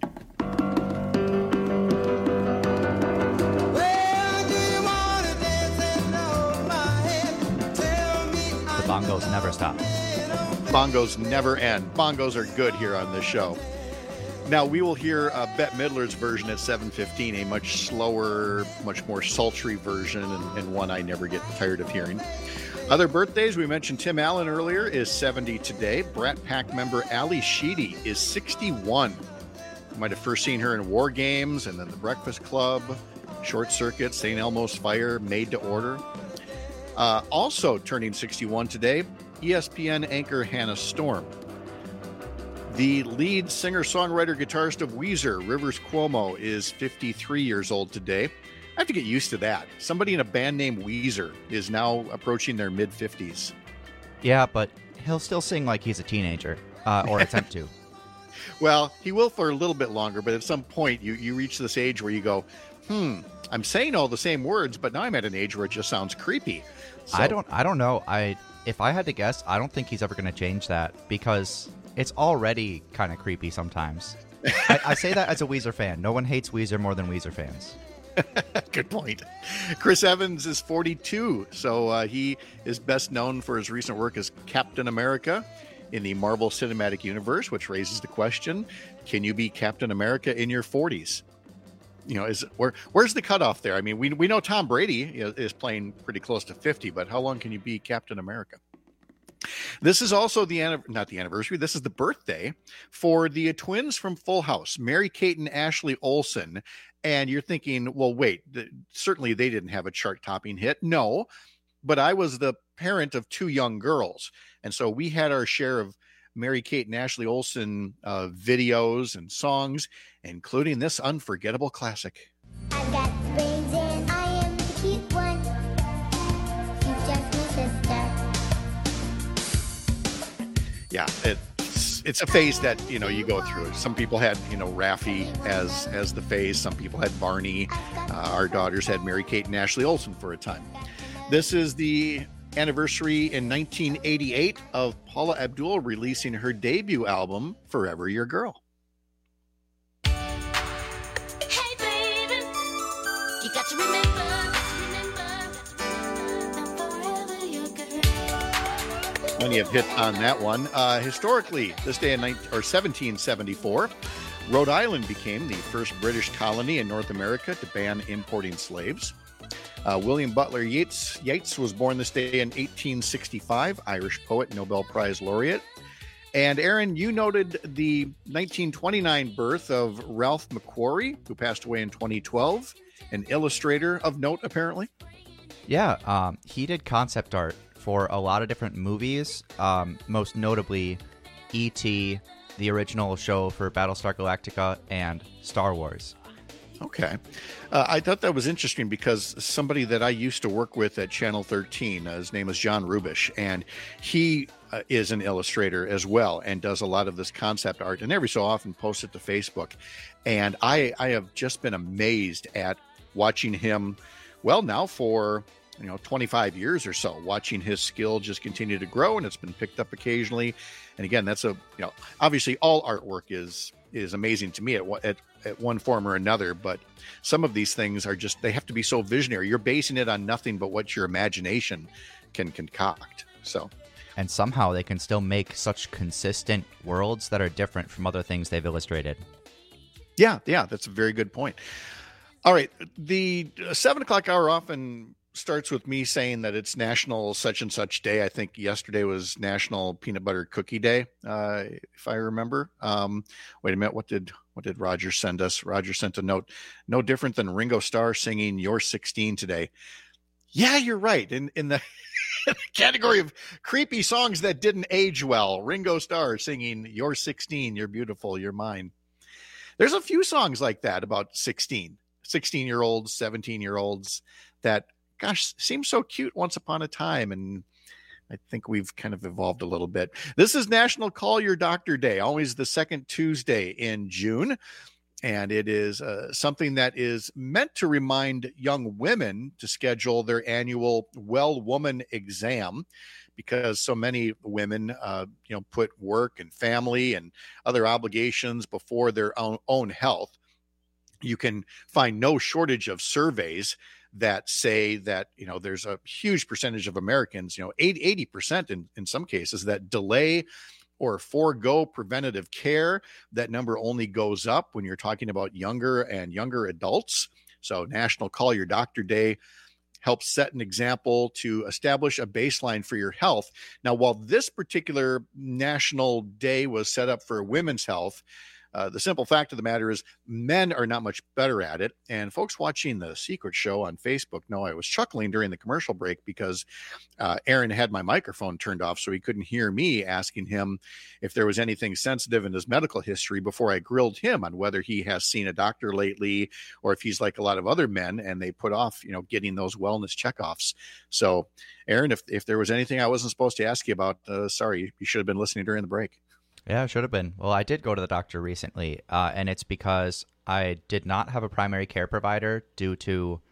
Bongos never stop. Bongos never end. Bongos are good here on this show. Now, we will hear Bette Midler's version at 7:15, a much slower, much more sultry version, and one I never get tired of hearing. Other birthdays, we mentioned Tim Allen earlier, is 70 today. Brat Pack member Ali Sheedy is 61. You might have first seen her in War Games, and then The Breakfast Club, Short Circuit, St. Elmo's Fire, Made to Order. Also turning 61 today, ESPN anchor Hannah Storm. The lead singer, songwriter, guitarist of Weezer, Rivers Cuomo, is 53 years old today. I have to get used to that. Somebody in a band named Weezer is now approaching their mid-50s. Yeah, but he'll still sing like he's a teenager, or attempt to. Well, he will for a little bit longer, but at some point you reach this age where you go, I'm saying all the same words, but now I'm at an age where it just sounds creepy. So, I don't know. If I had to guess, I don't think he's ever going to change that because it's already kind of creepy sometimes. I say that as a Weezer fan. No one hates Weezer more than Weezer fans. Good point. Chris Evans is 42, so he is best known for his recent work as Captain America in the Marvel Cinematic Universe, which raises the question, can you be Captain America in your 40s? You know, where's the cutoff there? I mean, we know Tom Brady is playing pretty close to 50, but how long can you be Captain America? This is also not the anniversary. This is the birthday for the twins from Full House, Mary-Kate and Ashley Olsen. And you're thinking, well, wait, certainly they didn't have a chart-topping hit. No, but I was the parent of two young girls. And so we had our share of Mary-Kate and Ashley Olsen videos and songs, including this unforgettable classic. I've got brains and I am the cute one. She's just my sister. Yeah, it's a phase that, you go through. Some people had, Raffi as the phase. Some people had Barney. Our daughters had Mary-Kate and Ashley Olsen for a time. This is the anniversary in 1988 of Paula Abdul releasing her debut album, Forever Your Girl. Hey baby, you got to remember, now forever your girl. Plenty of hits on that one. Historically, this day in 1774, Rhode Island became the first British colony in North America to ban importing slaves. William Butler Yeats was born this day in 1865, Irish poet, Nobel Prize laureate. And Aaron, you noted the 1929 birth of Ralph McQuarrie, who passed away in 2012, an illustrator of note, apparently. Yeah, he did concept art for a lot of different movies, most notably E.T., the original show for Battlestar Galactica, and Star Wars. Okay. I thought that was interesting because somebody that I used to work with at Channel 13, his name is John Rubish, and he is an illustrator as well and does a lot of this concept art, and every so often posts it to Facebook. And I have just been amazed at watching him, well, now for 25 years or so, watching his skill just continue to grow, and it's been picked up occasionally. And again, that's obviously all artwork is amazing to me at one form or another, but some of these things are just, they have to be so visionary. You're basing it on nothing but what your imagination can concoct. And somehow they can still make such consistent worlds that are different from other things they've illustrated. Yeah, that's a very good point. All right, the 7 o'clock hour often starts with me saying that it's National such and such day. I think yesterday was National Peanut Butter Cookie Day, if I remember. Wait a minute, what did Roger send us? Roger sent a note. No different than Ringo Starr singing "You're 16" today. Yeah, you're right. In the category of creepy songs that didn't age well, Ringo Starr singing "You're 16, you're beautiful, you're mine." There's a few songs like that about 16-year-olds, 17-year-olds that, gosh, seemed so cute once upon a time, and I think we've kind of evolved a little bit. This is National Call Your Doctor Day, always the second Tuesday in June, and it is something that is meant to remind young women to schedule their annual Well Woman exam, because so many women, put work and family and other obligations before their own health. You can find no shortage of surveys that say that, there's a huge percentage of Americans, 80% in some cases, that delay or forego preventative care. That number only goes up when you're talking about younger and younger adults. So National Call Your Doctor Day helps set an example to establish a baseline for your health. Now, while this particular national day was set up for women's health, the simple fact of the matter is men are not much better at it. And folks watching The Secret Show on Facebook know I was chuckling during the commercial break because Aaron had my microphone turned off, so he couldn't hear me asking him if there was anything sensitive in his medical history before I grilled him on whether he has seen a doctor lately or if he's like a lot of other men and they put off, getting those wellness checkoffs. So, Aaron, if there was anything I wasn't supposed to ask you about, sorry, you should have been listening during the break. Yeah, should have been. Well, I did go to the doctor recently, and it's because I did not have a primary care provider due to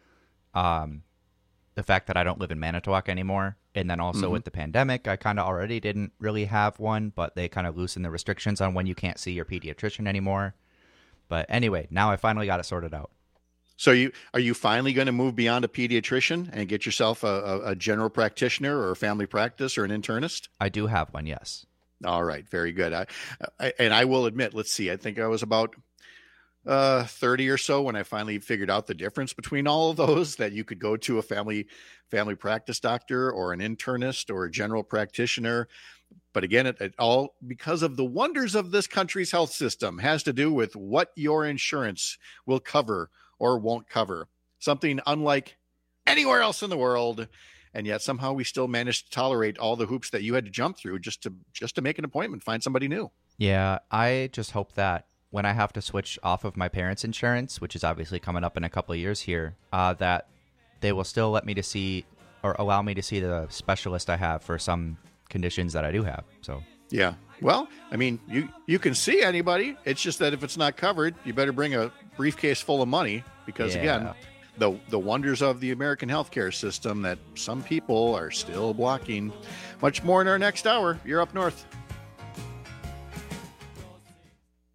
the fact that I don't live in Manitowoc anymore. And then also with the pandemic, I kind of already didn't really have one, but they kind of loosened the restrictions on when you can't see your pediatrician anymore. But anyway, now I finally got it sorted out. So are you finally going to move beyond a pediatrician and get yourself a general practitioner or a family practice or an internist? I do have one, yes. All right. Very good. I will admit, let's see, I think I was about 30 or so when I finally figured out the difference between all of those, that you could go to a family practice doctor or an internist or a general practitioner. But again, it all, because of the wonders of this country's health system, has to do with what your insurance will cover or won't cover. Something unlike anywhere else in the world. And yet somehow we still managed to tolerate all the hoops that you had to jump through just to make an appointment, find somebody new. Yeah, I just hope that when I have to switch off of my parents' insurance, which is obviously coming up in a couple of years here, that they will still let me to see or allow me to see the specialist I have for some conditions that I do have. So yeah, well, I mean, you can see anybody. It's just that if it's not covered, you better bring a briefcase full of money because again, the wonders of the American healthcare system that some people are still blocking. Much more in our next hour. You're up north.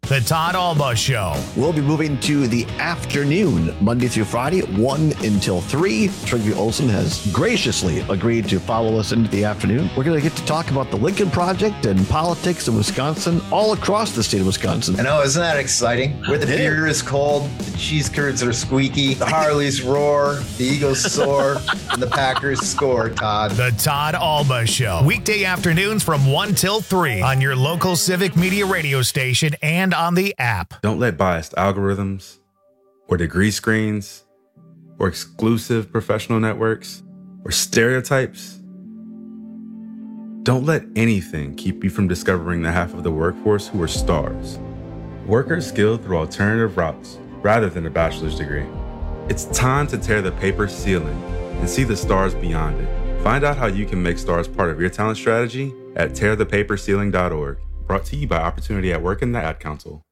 The Todd Alba Show. We'll be moving to the afternoon, Monday through Friday, 1 until 3. Trygve Olsen has graciously agreed to follow us into the afternoon. We're going to get to talk about the Lincoln Project and politics in Wisconsin, all across the state of Wisconsin. I know, isn't that exciting? Where the beer is cold, the cheese curds are squeaky, the Harleys roar, the Eagles soar, and the Packers score, Todd. The Todd Alba Show. Weekday afternoons from 1 till 3 on your local Civic Media radio station and on the app. Don't let biased algorithms or degree screens or exclusive professional networks or stereotypes, don't let anything keep you from discovering the half of the workforce who are stars. Workers skilled through alternative routes rather than a bachelor's degree. It's time to tear the paper ceiling and see the stars beyond it. Find out how you can make stars part of your talent strategy at tearthepaperceiling.org. Brought to you by Opportunity at Work and the Ad Council.